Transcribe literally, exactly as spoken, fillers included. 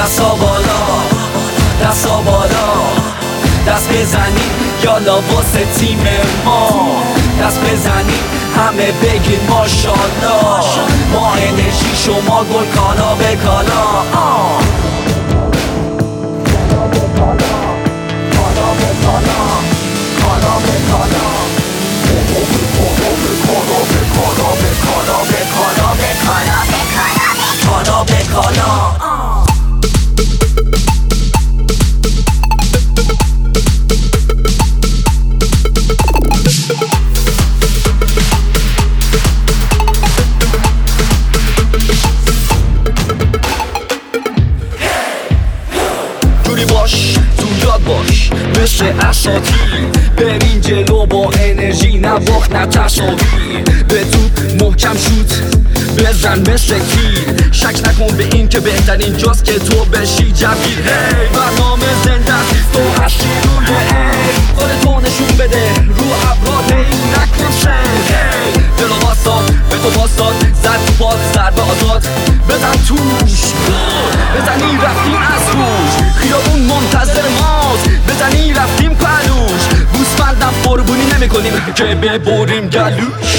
دستا بالا دستا بالا دست بزنیم یالا واسه تیم ما دست بزنیم همه بگید ماشالله ما انرژی شما گل کالا به کالا باش تو یاد باش مثل اساطیر برین جلو با انرژی نه باخت نه تصاویر به توپ محکم شوت بزن مثل تیر شک نکن به این که بهترین جاست که تو بشی جویر هی برنامه زنده تو هستی روی ای خودتو نشون بده رو ابراد هی نکن سر هی دلو باستاد به تو باستاد زد تو پاد ضربه آزاد بزن توش بزنی رفتیم از روش خیابون منتظر ماست بزنی رفتیم پلوش بوسفندم قربونی نمی کنیم که ببریم گلوش